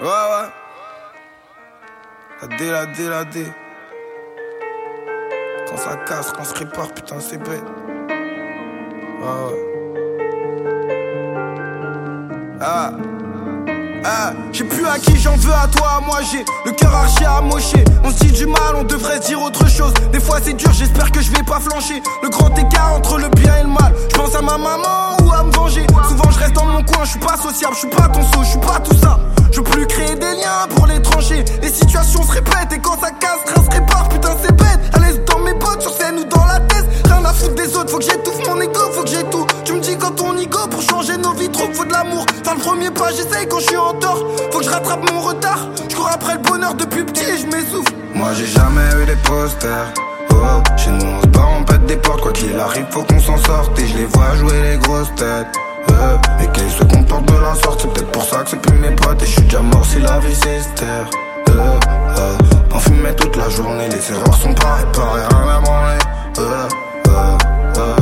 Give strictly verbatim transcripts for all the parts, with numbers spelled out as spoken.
Ouais, ouais. La D, la D, la D. Quand ça casse, quand on se répare, putain, c'est bête. Ouais, ouais. Ah. Ah, j'ai plus à qui j'en veux, à toi, à moi j'ai le cœur archi amoché. On se dit du mal, on devrait dire autre chose. Des fois c'est dur, j'espère que je vais pas flancher. Le grand écart entre le bien et le mal. Je pense à ma maman ou à me venger. Souvent je reste dans mon coin, je suis pas sociable, je suis pas ton saut, je suis pas tout ça. Je veux plus créer des liens pour les trancher. Les situations se répètent et quand ça casse, rien se répare, putain c'est bête. À l'aise dans mes bottes, sur scène ou dans la tête. Rien à foutre des autres, faut que j'étouffe mon ego, faut que j'ai tout. Tu me dis quand ton ego pour changer nos vies, trop faut de l'amour. Faire le premier pas, j'essaye quand je suis en tort. Faut que je rattrape mon retard. Je cours après le bonheur depuis petit et je m'essouffle. Moi j'ai jamais eu des posters. Oh, chez nous on se bat, on pète des portes. Quoi qu'il arrive, faut qu'on s'en sorte. Et je les vois jouer les grosses têtes. Euh, mais qu'ils se comportent de la sorte. C'est peut-être pour ça que c'est plus mes potes. Et je suis déjà mort si la vie c'est se taire. Euh, euh, en fumée toute la journée. Les erreurs sont pas réparées, rien à branler. Euh, euh, euh,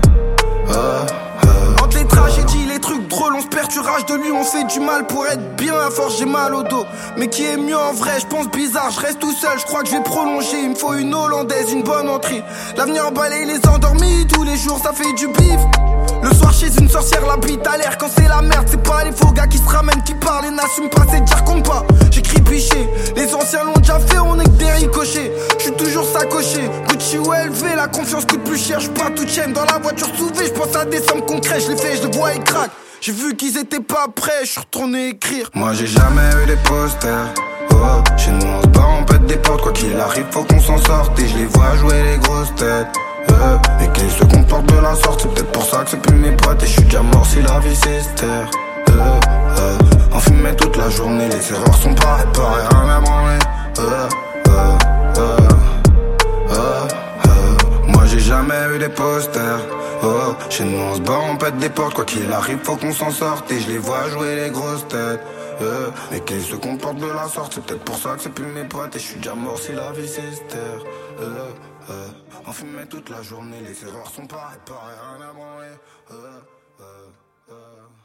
euh, euh. Entre les tragédies, les trucs drôles, on se perd, tu rages de lui, on fait du mal pour être bien. À force j'ai mal au dos, mais qui est mieux en vrai, je pense bizarre, je reste tout seul, je crois que je vais prolonger. Il me faut une hollandaise, une bonne entrée. L'avenir emballé, les endormis, tous les jours ça fait du bif. Le soir chez une sorcière, la bite à l'air. Quand c'est la merde, c'est pas les faux gars qui se ramènent, qui parlent et n'assument pas, c'est dire compte pas. J'écris piché, les anciens l'ont déjà fait, on est que des ricochets. Je suis toujours sacoché, Gucci ou L V, la confiance coûte plus cher, je pas tout chaîne. Dans la voiture souvée, je pense à des sommes concrètes, je les fais, je les vois et craque. J'ai vu qu'ils étaient pas prêts, je suis retourné écrire. Moi j'ai jamais eu des posters. Oh, chez nous on se bat, on pète des portes. Quoi qu'il arrive, faut qu'on s'en sorte. Et je les vois jouer les grosses têtes. Euh, et qu'ils se comportent de la sorte. C'est peut-être pour ça que c'est plus mes potes. Et je suis déjà mort si la vie c'est se taire. Euh, euh, en fumée toute la journée, les erreurs sont pas réparées, rien à branler. Euh, euh, euh, euh, euh. Moi j'ai jamais eu des posters. Oh, chez nous on se bat, on pète des portes. Quoi qu'il arrive, faut qu'on s'en sorte. Et je les vois jouer les grosses têtes. Euh, mais qu'ils se comportent de la sorte. C'est peut-être pour ça que c'est plus mes potes. Et je suis déjà mort si la vie c'est se taire. Euh, euh, en fumée toute la journée, les erreurs sont pas réparées, rien à branler. Euh, euh, euh.